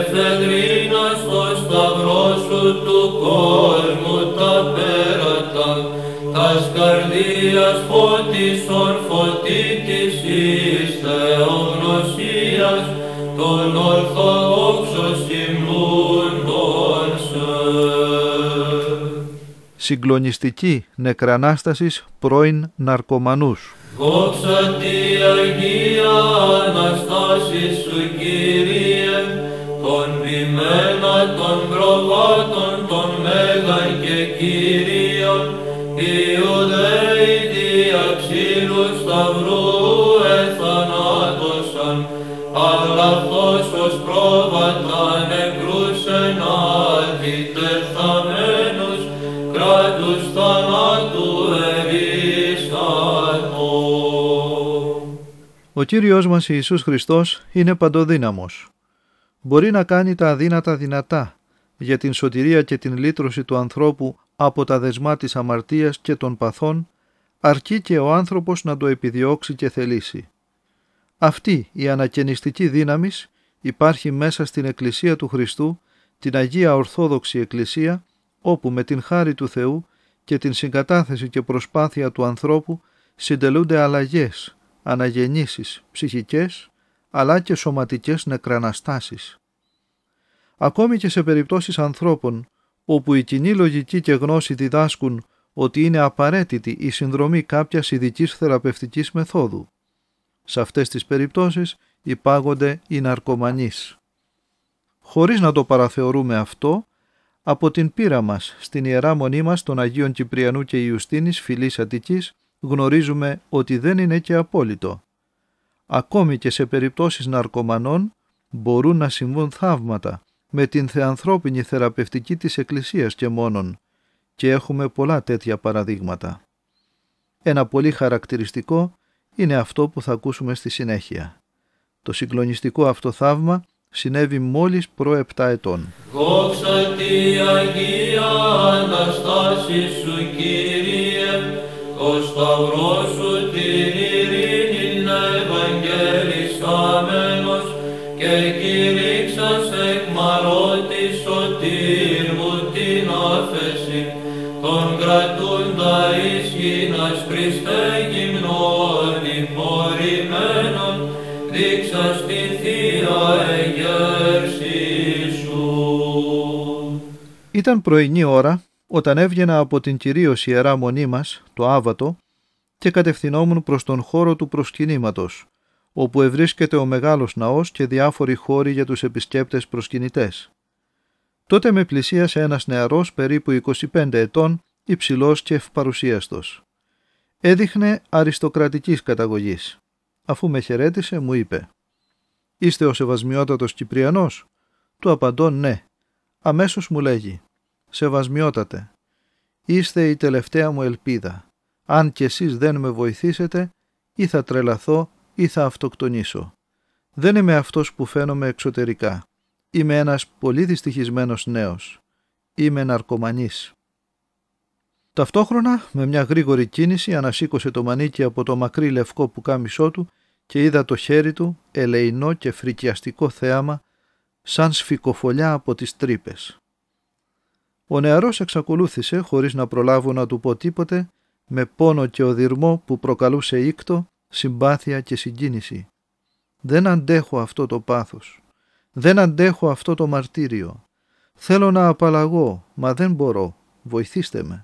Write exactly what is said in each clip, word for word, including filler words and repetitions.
εφεδρίνα στο σταυρό σου του κόσμου τα πέρατα, τας καρδίας φώτης ορφωτήτης εις θεογνωσίας, των ορθοδόξων συμβούντων σε. Συγκλονιστική νεκρανάστασης πρώην ναρκωμανούς. Δόξα τη Αγία Αναστάσης σου, Κύριε, των ποιμένα των προβάτων των Μέγαν και Κύριων, Ιουδαίοι δια ξύλου σταυρού εθανάτωσαν, αγραφτός ως πρόβατα νεκρούς εν αντιτεθαμένους, κράτους θανάτου ερίσατο. Ο Κύριος μας Ιησούς Χριστός είναι παντοδύναμος. Μπορεί να κάνει τα αδύνατα δυνατά για την σωτηρία και την λύτρωση του ανθρώπου από τα δεσμά της αμαρτίας και των παθών, αρκεί και ο άνθρωπος να το επιδιώξει και θελήσει. Αυτή η ανακαινιστική δύναμης υπάρχει μέσα στην Εκκλησία του Χριστού, την Αγία Ορθόδοξη Εκκλησία, όπου με την χάρη του Θεού και την συγκατάθεση και προσπάθεια του ανθρώπου συντελούνται αλλαγές, αναγεννήσεις ψυχικές, αλλά και σωματικές νεκραναστάσεις. Ακόμη και σε περιπτώσεις ανθρώπων, όπου η κοινή λογική και γνώση διδάσκουν ότι είναι απαραίτητη η συνδρομή κάποιας ειδικής θεραπευτικής μεθόδου. Σε αυτές τις περιπτώσεις υπάγονται οι ναρκωμανείς. Χωρίς να το παραθεωρούμε αυτό, από την πείρα μας στην Ιερά Μονή μας των Αγίων Κυπριανού και Ιουστίνης Φυλής Αττικής γνωρίζουμε ότι δεν είναι και απόλυτο. Ακόμη και σε περιπτώσεις ναρκωμανών μπορούν να συμβούν θαύματα με την θεανθρώπινη θεραπευτική της Εκκλησίας και μόνον, και έχουμε πολλά τέτοια παραδείγματα. Ένα πολύ χαρακτηριστικό είναι αυτό που θα ακούσουμε στη συνέχεια. Το συγκλονιστικό αυτό θαύμα συνέβη μόλις προ επτά ετών. Δόξα τη Αγία Αναστάσης σου, Κύριε, ο σταυρός σου την ειρήνην ευαγγελισάμενος και κηρύξας εκ μαρώτης σωτήρ μου την άφεση, τον κρατούντα εις γήνας Χριστέ γυμνών υπορημένων, δείξας την Θεία εγέρση σου. Ήταν πρωινή ώρα όταν έβγαινα από την κυρίως Ιερά Μονή μας, το Άββατο, και κατευθυνόμουν προς τον χώρο του προσκυνήματος, όπου ευρίσκεται ο μεγάλος ναός και διάφοροι χώροι για τους επισκέπτες προσκυνητές. Τότε με πλησίασε ένας νεαρός περίπου είκοσι πέντε ετών, υψηλός και ευπαρουσίαστος. Έδειχνε αριστοκρατικής καταγωγής. Αφού με χαιρέτησε, μου είπε: «Είστε ο Σεβασμιότατος Κυπριανός?» Του απαντώ ναι. Αμέσως μου λέγει: «Σεβασμιότατε, είστε η τελευταία μου ελπίδα. Αν κι εσείς δεν με βοηθήσετε, ή θα τρελαθώ ή θα αυτοκτονήσω. Δεν είμαι αυτός που φαίνομαι εξωτερικά. Είμαι ένας πολύ δυστυχισμένος νέος. Είμαι ναρκωμανής». Ταυτόχρονα, με μια γρήγορη κίνηση, ανασήκωσε το μανίκι από το μακρύ λευκό πουκάμισό του και είδα το χέρι του, ελεεινό και φρικιαστικό θέαμα, σαν σφικοφολιά από τις τρύπες. Ο νεαρός εξακολούθησε, χωρίς να προλάβω να του πω τίποτε, με πόνο και οδυρμό που προκαλούσε ήκτο, συμπάθεια και συγκίνηση. «Δεν αντέχω αυτό το πάθος. Δεν αντέχω αυτό το μαρτύριο. Θέλω να απαλλαγώ, μα δεν μπορώ. Βοηθήστε με».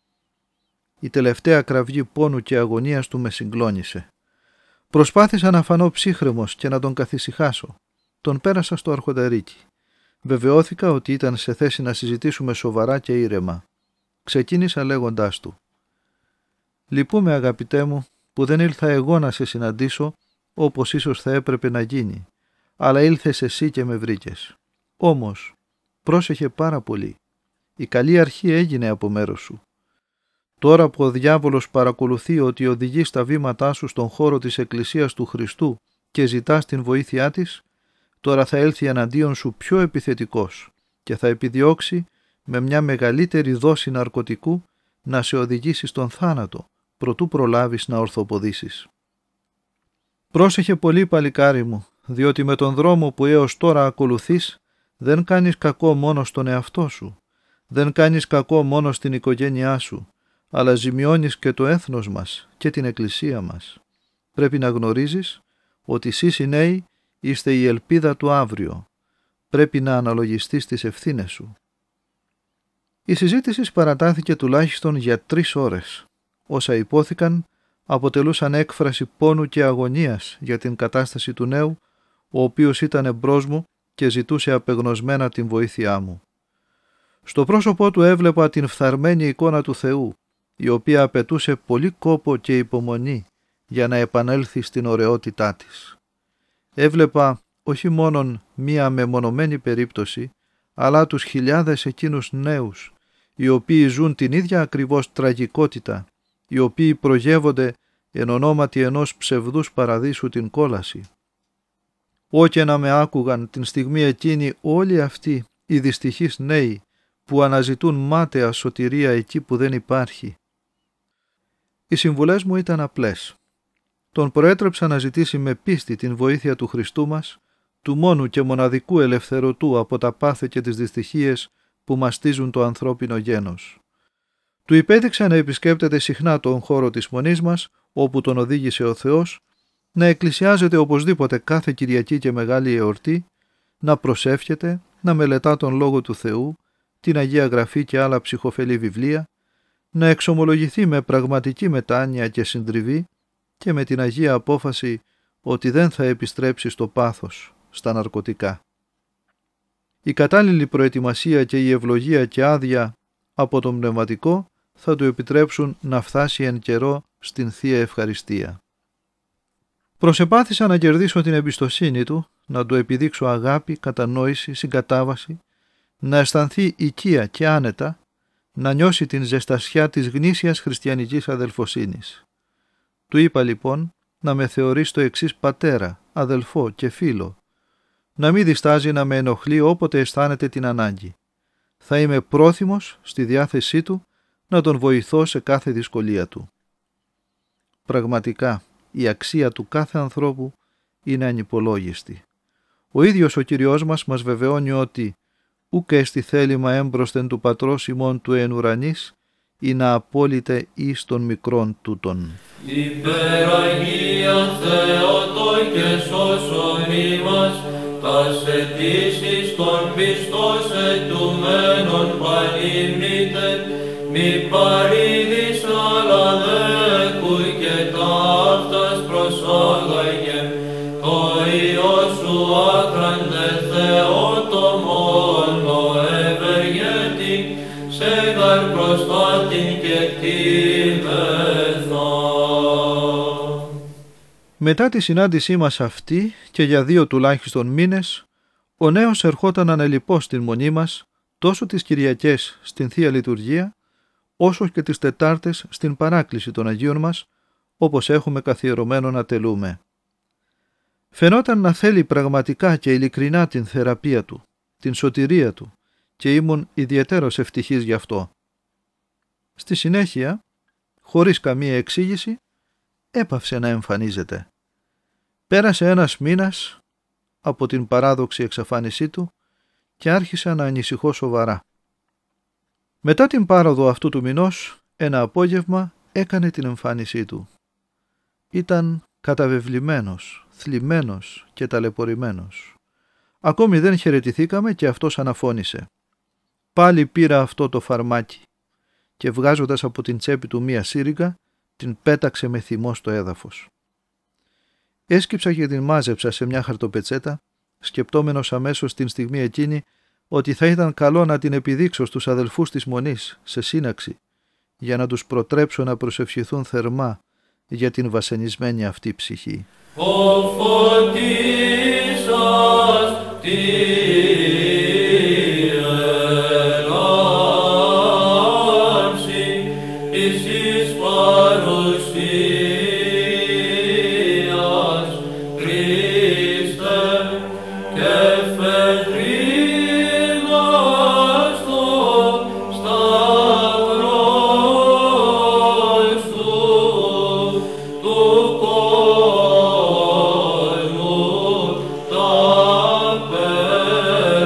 Η τελευταία κραυγή πόνου και αγωνίας του με συγκλώνησε. Προσπάθησα να φανώ ψύχρεμος και να τον καθησυχάσω. Τον πέρασα στο αρχονταρίκι. Βεβαιώθηκα ότι ήταν σε θέση να συζητήσουμε σοβαρά και ήρεμα. Ξεκίνησα λέγοντάς του: «Λυπούμαι, αγαπητέ μου, που δεν ήλθα εγώ να σε συναντήσω όπως ίσως θα έπρεπε να γίνει, αλλά ήλθες εσύ και με βρήκες. Όμως, πρόσεχε πάρα πολύ. Η καλή αρχή έγινε από μέρος σου. Τώρα που ο διάβολος παρακολουθεί ότι οδηγείς τα βήματά σου στον χώρο της Εκκλησίας του Χριστού και ζητάς την βοήθειά της, τώρα θα έλθει εναντίον σου πιο επιθετικός και θα επιδιώξει με μια μεγαλύτερη δόση ναρκωτικού να σε οδηγήσει στον θάνατο, προτού προλάβεις να ορθοποδήσεις. Πρόσεχε πολύ, παλικάρι μου, διότι με τον δρόμο που έως τώρα ακολουθείς Δεν κάνεις κακό μόνο στον εαυτό σου. Δεν κάνεις κακό μόνο στην οικογένειά σου, αλλά ζημιώνεις και το έθνος μας και την εκκλησία μας. Πρέπει να γνωρίζεις ότι εσείς οι νέοι είστε η ελπίδα του αύριο. Πρέπει να αναλογιστείς τις ευθύνες σου. Η συζήτηση παρατάθηκε τουλάχιστον για τρεις ώρες. Όσα υπόθηκαν αποτελούσαν έκφραση πόνου και αγωνίας για την κατάσταση του νέου, ο οποίος ήταν εμπρός μου και ζητούσε απεγνωσμένα την βοήθειά μου. Στο πρόσωπό του έβλεπα την φθαρμένη εικόνα του Θεού, η οποία απαιτούσε πολύ κόπο και υπομονή για να επανέλθει στην ωραιότητά της. Έβλεπα όχι μόνον μία μεμονωμένη περίπτωση, αλλά τους χιλιάδες εκείνους νέους, οι οποίοι ζουν την ίδια ακριβώς τραγικότητα, οι οποίοι προγεύονται εν ονόματι ενός ψευδούς παραδείσου την κόλαση. Όκε να με άκουγαν την στιγμή εκείνη όλοι αυτοί οι δυστυχείς νέοι που αναζητούν μάταια σωτηρία εκεί που δεν υπάρχει. Οι συμβουλές μου ήταν απλές. Τον προέτρεψα να ζητήσει με πίστη την βοήθεια του Χριστού μας, του μόνου και μοναδικού ελευθερωτού από τα πάθη και τις δυστυχίες που μαστίζουν το ανθρώπινο γένος. Του υπέδειξα να επισκέπτεται συχνά τον χώρο της μονής μας, όπου τον οδήγησε ο Θεός, να εκκλησιάζεται οπωσδήποτε κάθε Κυριακή και Μεγάλη Εορτή, να προσεύχεται, να μελετά τον Λόγο του Θεού, την Αγία Γραφή και άλλα ψυχοφελή βιβλία, να εξομολογηθεί με πραγματική μετάνοια και συντριβή και με την Αγία απόφαση ότι δεν θα επιστρέψει στο πάθος, στα ναρκωτικά. Η κατάλληλη προετοιμασία και η ευλογία και άδεια από τον πνευματικό θα του επιτρέψουν να φτάσει εν καιρό στην Θεία Ευχαριστία. Προσεπάθησα να κερδίσω την εμπιστοσύνη του, να του επιδείξω αγάπη, κατανόηση, συγκατάβαση, να αισθανθεί οικία και άνετα, να νιώσει την ζεστασιά της γνήσιας χριστιανικής αδελφοσύνης. Του είπα λοιπόν να με θεωρεί στο εξής πατέρα, αδελφό και φίλο, να μην διστάζει να με ενοχλεί όποτε αισθάνεται την ανάγκη. Θα είμαι πρόθυμος στη διάθεσή του να τον βοηθώ σε κάθε δυσκολία του. Πραγματικά, η αξία του κάθε ανθρώπου είναι ανυπολόγιστη. Ο ίδιος ο Κυριός μας μας βεβαιώνει ότι «Ουκ έστι θέλημα έμπροσθεν του πατρός ημών του εν ουρανής, ή να απόλυτε εις των μικρών τούτων». Υπεραγία Θεότο και σώσον ημάς, τας αιτήσεις των πιστός ετουμένων πανήμνητε, μη παρήδης αλλά δέκου και ταύτας προσάγαγε, το Υιό σου άκραντε Θεότο μόνο ευεργέτη, σε γαρ προστάτην και κτήμεθα. Μετά τη συνάντησή μας αυτή και για δύο τουλάχιστον μήνες, ο νέος ερχόταν ανελιπώς στην μονή μας, τόσο τις Κυριακές στην Θεία Λειτουργία, όσο και τις Τετάρτες στην παράκληση των Αγίων μας, όπως έχουμε καθιερωμένο να τελούμε. Φαινόταν να θέλει πραγματικά και ειλικρινά την θεραπεία του, την σωτηρία του, και ήμουν ιδιαιτέρως ευτυχής γι' αυτό. Στη συνέχεια, χωρίς καμία εξήγηση, έπαυσε να εμφανίζεται. Πέρασε ένας μήνας από την παράδοξη εξαφάνισή του και άρχισα να ανησυχώ σοβαρά. Μετά την πάροδο αυτού του μηνός, ένα απόγευμα έκανε την εμφάνισή του. Ήταν καταβεβλημένος, θλιμμένος και ταλαιπωρημένος. Ακόμη δεν χαιρετηθήκαμε και αυτός αναφώνησε. Πάλι πήρα αυτό το φαρμάκι και βγάζοντας από την τσέπη του μία σύριγγα, την πέταξε με θυμό στο έδαφος. Έσκυψα και την μάζεψα σε μια χαρτοπετσέτα, σκεπτόμενος αμέσως την στιγμή εκείνη ότι θα ήταν καλό να την επιδείξω στους αδελφούς της Μονής σε σύναξη, για να τους προτρέψω να προσευχηθούν θερμά για την βασανισμένη αυτή ψυχή. Ο φωτίσας τη ελάμψη εις εις παρουσίας Χριστέ και φεδρίνας το σταυρός σου του κόσμου τα πέρα.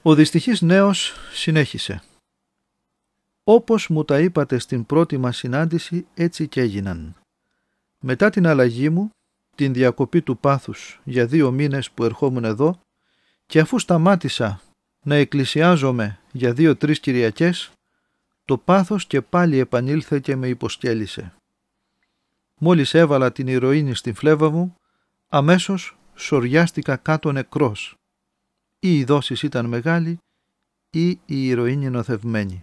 Ο δυστυχής νέος συνέχισε. Όπως μου τα είπατε στην πρώτη μας συνάντηση, έτσι και έγιναν. Μετά την αλλαγή μου, την διακοπή του πάθους για δύο μήνες που ερχόμουν εδώ, και αφού σταμάτησα να εκκλησιάζομαι για δύο-τρεις Κυριακές, το πάθος και πάλι επανήλθε και με υποσκέλισε. Μόλις έβαλα την ηρωίνη στην φλέβα μου, αμέσως σοριάστηκα κάτω νεκρός. Ή η δόση ήταν μεγάλη ή η ηρωίνη νοθευμένη.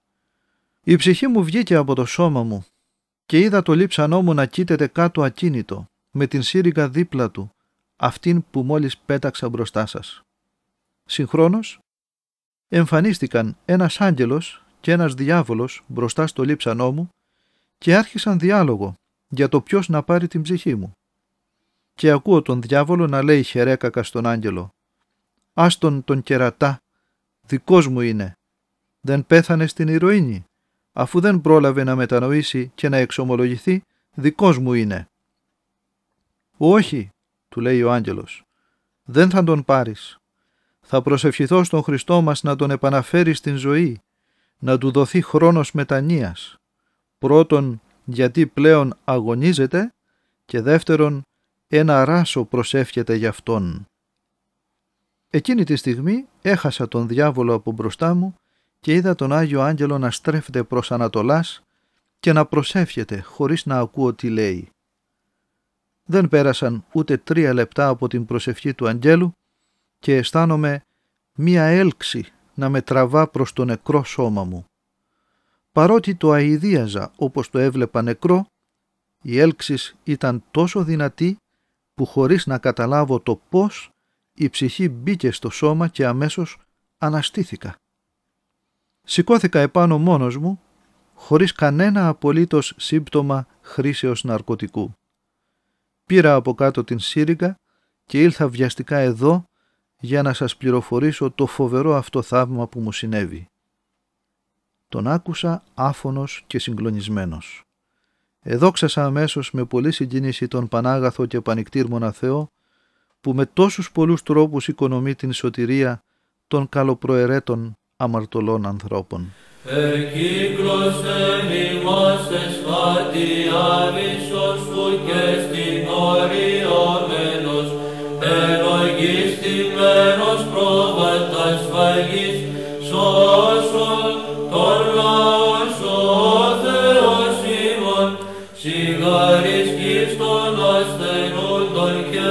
Η ψυχή μου βγήκε από το σώμα μου και είδα το λείψανό μου να κοίταται κάτω ακίνητο, με την σύριγγα δίπλα του, αυτήν που μόλις πέταξα μπροστά σας. Συγχρόνως εμφανίστηκαν ένας άγγελος και ένας διάβολος μπροστά στο λείψανό μου και άρχισαν διάλογο για το ποιος να πάρει την ψυχή μου. Και ακούω τον διάβολο να λέει χερέκακα στον άγγελο: «Άστον τον κερατά, δικός μου είναι. Δεν πέθανε στην ηρωίνη. Αφού δεν πρόλαβε να μετανοήσει και να εξομολογηθεί, δικός μου είναι». «Όχι», του λέει ο άγγελος, «δεν θα τον πάρεις. Θα προσευχηθώ στον Χριστό μας να τον επαναφέρει στην ζωή, να του δοθεί χρόνος μετανοίας. Πρώτον, γιατί πλέον αγωνίζεται, και δεύτερον, ένα ράσο προσεύχεται γι' αυτόν». Εκείνη τη στιγμή έχασα τον διάβολο από μπροστά μου και είδα τον Άγιο Άγγελο να στρέφεται προς Ανατολάς και να προσεύχεται χωρίς να ακούω τι λέει. Δεν πέρασαν ούτε τρία λεπτά από την προσευχή του Αγγέλου και αισθάνομαι μία έλξη να με τραβά προς το νεκρό σώμα μου. Παρότι το αηδίαζα όπως το έβλεπα νεκρό, η έλξης ήταν τόσο δυνατή που χωρίς να καταλάβω το πώς, η ψυχή μπήκε στο σώμα και αμέσως αναστήθηκα. Σηκώθηκα επάνω μόνος μου, χωρίς κανένα απολύτως σύμπτωμα χρήσεως ναρκωτικού. Πήρα από κάτω την σύριγγα και ήλθα βιαστικά εδώ για να σας πληροφορήσω το φοβερό αυτό θαύμα που μου συνέβη. Τον άκουσα άφωνος και συγκλονισμένος. Εδόξασα αμέσως με πολλή συγκίνηση τον Πανάγαθο και Πανικτήρμονα Θεό, που με τόσους πολλούς τρόπους οικονομεί την σωτηρία των καλοπροαιρέτων αμαρτωλών ανθρώπων. Εκύκλωσεν ημάς εσχάτη άβυσσος σου και στην οριόμενος, ενογιστημένος πρόβατα σφαγής, σώσον τον λαόν σου ο Θεός ημών, σιγαρισκείς των ασθενούντων και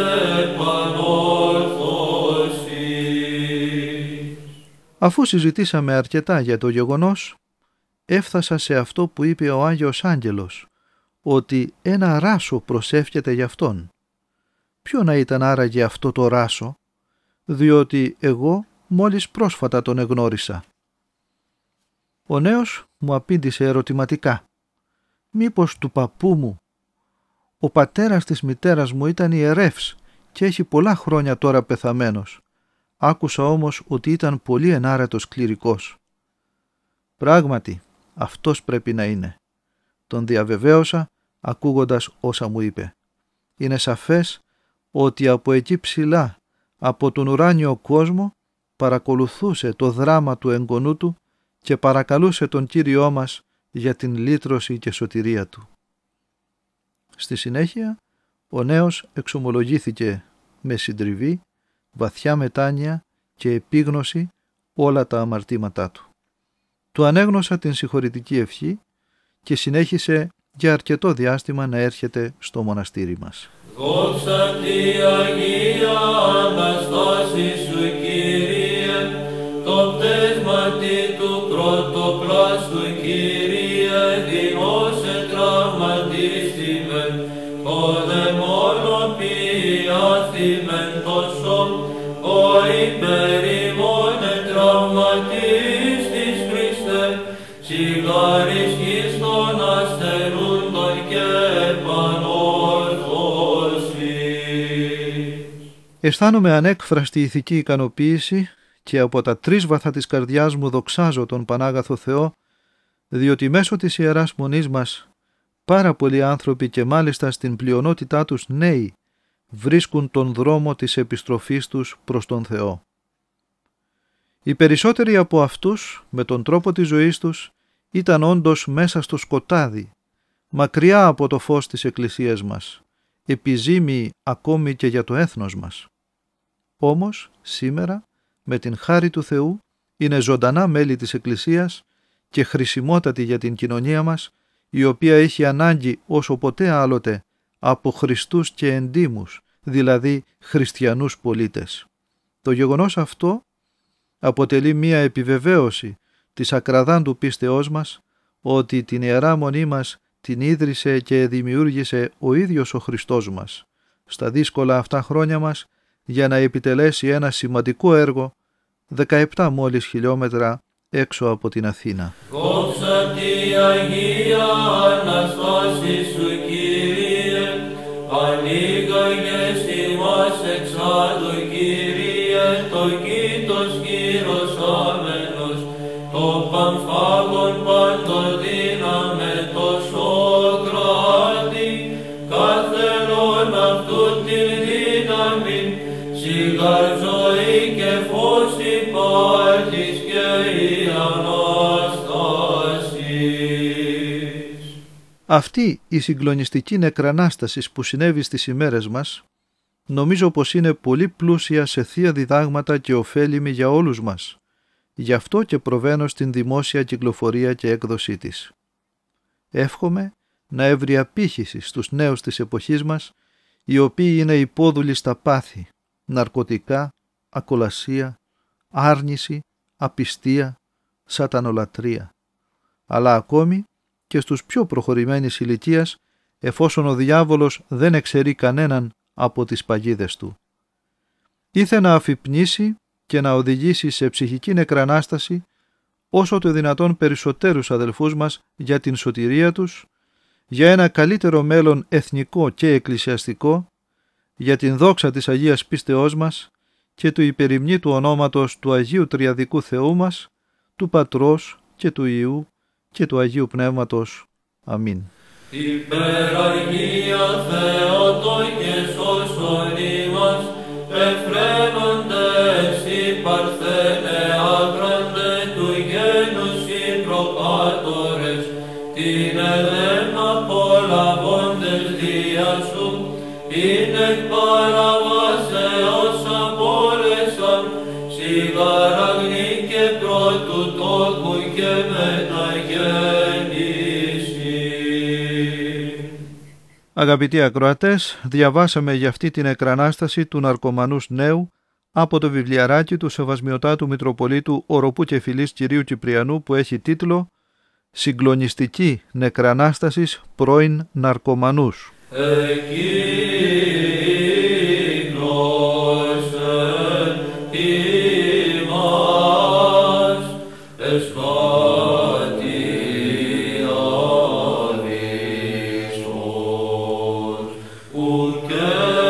επανόρθωσης. Αφού συζητήσαμε αρκετά για το γεγονός, έφτασα σε αυτό που είπε ο Άγιος Άγγελος, ότι ένα ράσο προσεύχεται για αυτόν. Ποιο να ήταν άραγε αυτό το ράσο, διότι εγώ μόλις πρόσφατα τον εγνώρισα. Ο νέος μου απήντησε ερωτηματικά. Μήπως του παππού μου? Ο πατέρας της μητέρας μου ήταν ιερεύς και έχει πολλά χρόνια τώρα πεθαμένος. Άκουσα όμως ότι ήταν πολύ ενάρετος κληρικός. Πράγματι, αυτός πρέπει να είναι. Τον διαβεβαίωσα ακούγοντας όσα μου είπε. Είναι σαφές ότι από εκεί ψηλά, από τον ουράνιο κόσμο, παρακολουθούσε το δράμα του εγγονού του και παρακαλούσε τον Κύριό μας για την λύτρωση και σωτηρία του. Στη συνέχεια, ο νέος εξομολογήθηκε με συντριβή, βαθιά μετάνοια και επίγνωση όλα τα αμαρτήματά του. Του ανέγνωσα την συγχωρητική ευχή και συνέχισε για αρκετό διάστημα να έρχεται στο μοναστήρι μας. Δόξα τη Αγία Αναστάση σου, Κύριε, το πτέσματι του πρωτοπλάστου, Κύριε, δημόσε τραυματίστημεν, ο δε μόνο ποιάθημεν τόσο, ο υπερημόνε τραυματίστης Χριστέ, σιγαρισκείς των ασθενούντων και επανόρθωσης. Αισθάνομαι ανέκφραστη ηθική ικανοποίηση και από τα τρίσβαθα της καρδιάς μου δοξάζω τον Πανάγαθο Θεό, διότι μέσω της Ιεράς Μονής μας πάρα πολλοί άνθρωποι και μάλιστα στην πλειονότητά τους νέοι βρίσκουν τον δρόμο της επιστροφής τους προς τον Θεό. Οι περισσότεροι από αυτούς, με τον τρόπο της ζωής τους, ήταν όντως μέσα στο σκοτάδι, μακριά από το φως της Εκκλησίας μας, επιζήμιοι ακόμη και για το έθνος μας. Όμως, σήμερα, με την χάρη του Θεού, είναι ζωντανά μέλη της Εκκλησίας και χρησιμότατοι για την κοινωνία μας, η οποία έχει ανάγκη όσο ποτέ άλλοτε από Χριστούς και εντίμους, δηλαδή χριστιανούς πολίτες. Το γεγονός αυτό αποτελεί μία επιβεβαίωση της ακραδάντου πίστεώς μας ότι την Ιερά Μονή μας την ίδρυσε και δημιούργησε ο ίδιος ο Χριστός μας στα δύσκολα αυτά χρόνια μας για να επιτελέσει ένα σημαντικό έργο δεκαεπτά μόλις χιλιόμετρα έξω από την Αθήνα. Δόξα τη Αγία Αναστάση σου, Κύριε, ανοίγαγες ημάς εξάδου, Κύριε, το κήτος κυρωσάμενος, το παμφάγον παντοδύναμε το Σοκράτη, καθερόν αυτού την δύναμη, σιγάρ ζωή και φως υπάρχεις και η Ανάσταση. Αυτή η συγκλονιστική νεκρανάσταση που συνέβη στις ημέρες μας, νομίζω πως είναι πολύ πλούσια σε θεία διδάγματα και ωφέλιμη για όλους μας. Γι' αυτό και προβαίνω στην δημόσια κυκλοφορία και έκδοσή της. Εύχομαι να έβρει απήχηση στους νέους της εποχής μας, οι οποίοι είναι υπόδουλοι στα πάθη, ναρκωτικά, ακολασία, άρνηση, απιστία, σατανολατρία, αλλά ακόμη και στους πιο προχωρημένης ηλικίας, εφόσον ο διάβολος δεν εξαιρεί κανέναν από τις παγίδες του. Ήθε να αφυπνήσει και να οδηγήσει σε ψυχική νεκρανάσταση όσο το δυνατόν περισσότερους αδελφούς μας για την σωτηρία τους, για ένα καλύτερο μέλλον εθνικό και εκκλησιαστικό, για την δόξα της Αγίας πίστεώς μας και του υπερημνή του ονόματος του Αγίου Τριαδικού Θεού μας, του Πατρός και του Υιού και του Αγίου Πνεύματος. Αμήν. Υπεραγία Θεότο και σώσον ημάς, εφραίνοντες οι παρθένε άκραντε του γένους οι προπάτορες, την εδέν απολαβώντες δια σου, είναι εκ παραβάσεως απόλεσαν, σιγαραγνή και πρώτου τόκου και μεταγέννηση. Αγαπητοί ακροατές, διαβάσαμε για αυτή την εκρανάσταση του ναρκωμανούς νέου από το βιβλιαράκι του Σεβασμιωτάτου Μητροπολίτου Οροπού και Φιλής Κυρίου Κυπριανού που έχει τίτλο «Συγκλονιστική νεκρανάστασης πρώην ναρκωμανούς». Okay.